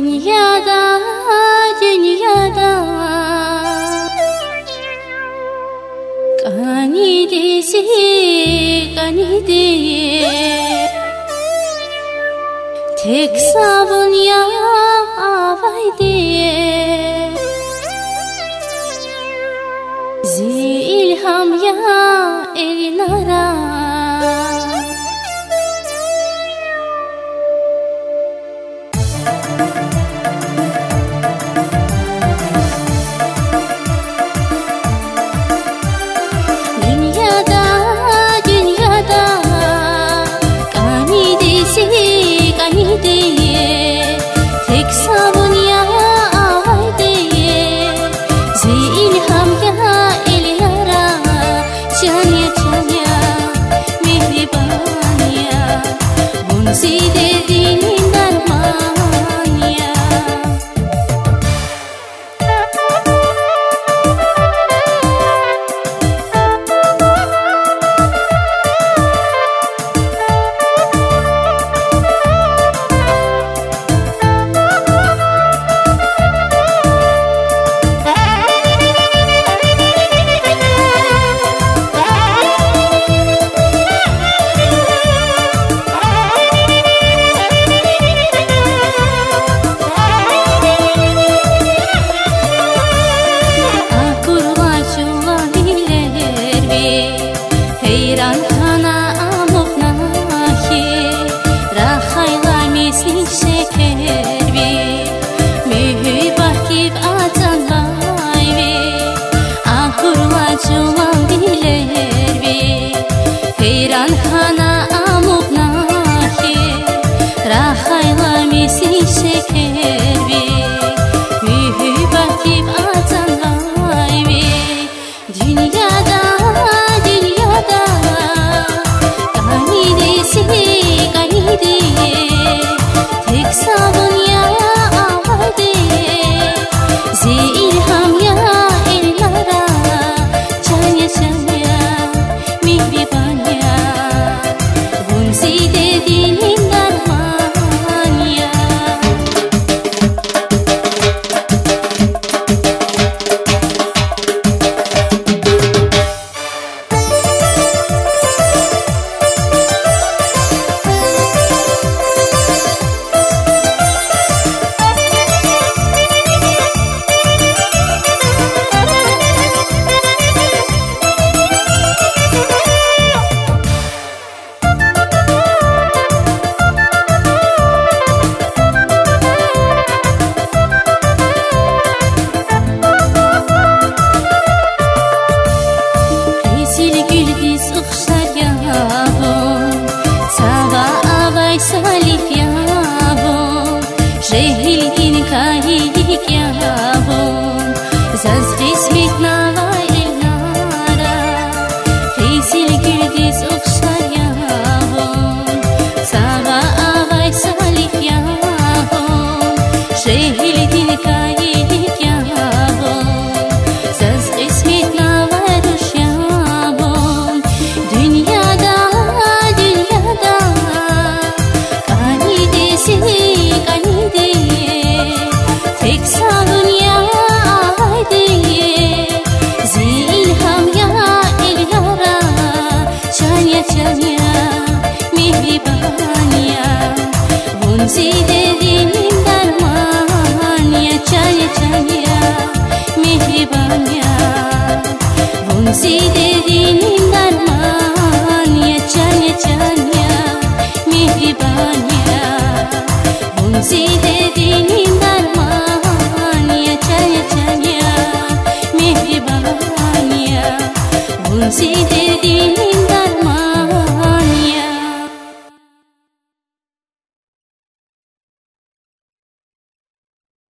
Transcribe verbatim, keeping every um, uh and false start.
Dünyada, dünyada Kanidesi, kanidesi Tek sabun ya avayde Zilham ya elinara Tek sabun ya avayde Zilham ya elinara Çanya çanya mihriban ya Bunzi dediğin derman ya Heyran kana amok nahi Rahayla misli şeker bi Mühibah kib atan vay bi Akurla cuman biler bi Heyran kana amok nahi Rahayla misli şeker bi Mühibah kib atan vay bi Dünyada Kanidesi, kanidesi Tek sabun ya avayde Zilham ya elinara Çanya çanya mihriban ya Bunzi dediğin derman ya Salif ya bu Jehilin kahidik ya bu Zaz kısmet nava elnara Feysil gürdüz okşar ya bu Sava avay salif ya bu Jehilin kahidik ya bu Zaz kısmet nava ruş ya bu Dünyada, dünyada Kanidesi, kanidesi Tek sabun ya avayde Zilham ya elinara Çanya çanya mihriban ya Bunzi dediğin derman ya Çanya çanya mihriban ya Bunzi